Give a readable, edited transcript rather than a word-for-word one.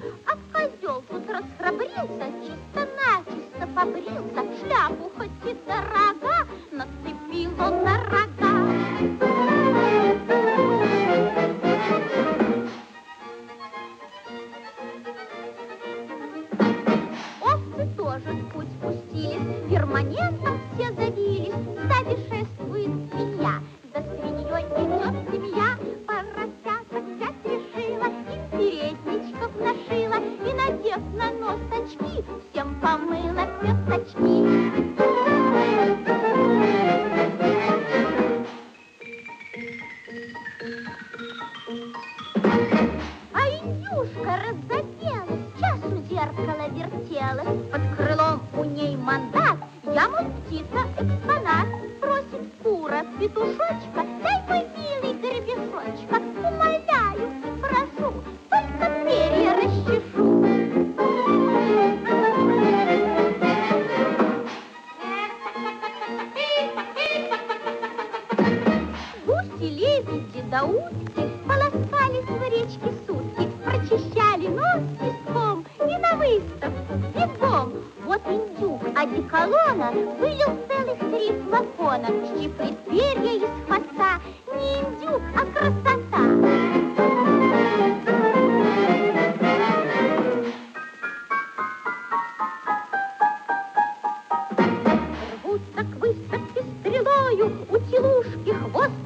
А козел тут расхрабрился, чисто-начисто побрился, шляпу хоть и дорога, нацепил он на рога. Овцы тоже в путь пустились, перманентом все завились. Сзади шествует свинья, за свиньей идет семья. Поросяток взять решила, и передничков нашила, и, надев на нос очки, всем помыла песочки. А индюшка разоделась, час у зеркала вертелась. Под крылом у ней мандат, я, мол, птица экспонат. Просит кура петушочка, дай, мой милый гребешочка, умоляю и прошу, только перья расчешу. Гуси, лебеди да утки полоскались в речке сутки, прочищали нос песком и на выставку бегом. Вот индюк одеколона вылил целых 3 флакона, щиплет перья из хвоста. Не индюк, а красота. Рвутся к выставке стрелою, у телушки хвост